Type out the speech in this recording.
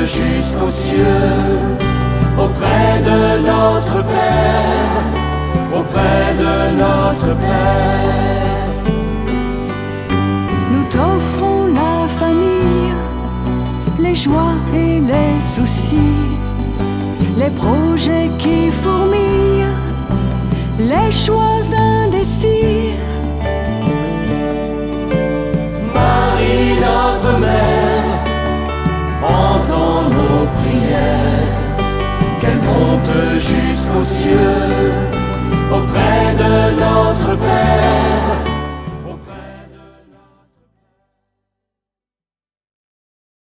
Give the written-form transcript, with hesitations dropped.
jusqu'aux cieux, auprès de notre Père, auprès de notre Père. Nous t'offrons la famille, les joies et les soucis, les projets qui fourmillent, les choix indécis. Marie, notre mère, entends nos prières, qu'elle monte jusqu'aux cieux, auprès de notre Père,